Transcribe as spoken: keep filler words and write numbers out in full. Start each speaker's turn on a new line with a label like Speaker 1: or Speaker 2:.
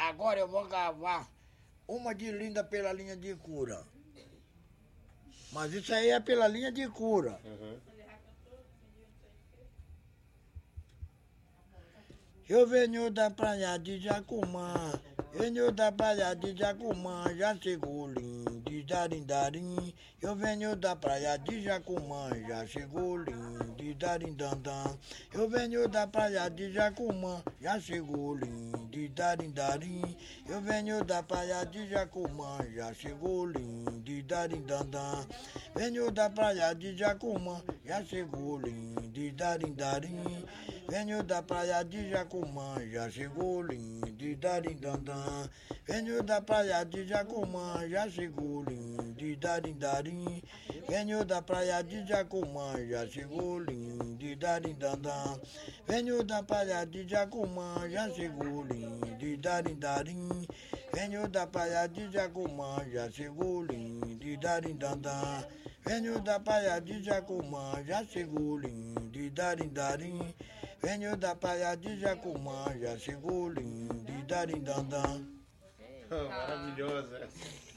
Speaker 1: agora eu vou gravar uma de linda pela linha de cura. Mas isso aí é pela linha de cura.
Speaker 2: Uhum.
Speaker 1: Eu venho da praia de Jacumã, venho da praia de Jacumã, já chegou lindo, darim, darim. Eu venho da praia de Jacumã, já chegou lindo, darim, dandam. Eu venho da praia de Jacumã, já chegou lindo, darim, darim. Eu venho da praia de Jacumã, já chegou lindo, darim, dandam. Venho da praia de Jacumã, já chegou lindo, darim, darim. Venho da praia de Jacumã, já chegou lindo, darim, dandam. Venho da praia de Jacumã, já chegou lindo, darim, darim. Venho da praia de Jacumã, já chegou lindo, darim, dandam. Venho da praia de Jacumã, já chegou lindo, darim, darim. Venho da praia de Jacumã, já chegou lindo, darim, dandam. Venho da praia de Jacumã, já chegou lindo, darim, darim. Venho da praia de Jacumã, já chegou lindo, darim, dandam.
Speaker 2: Maravilhosa.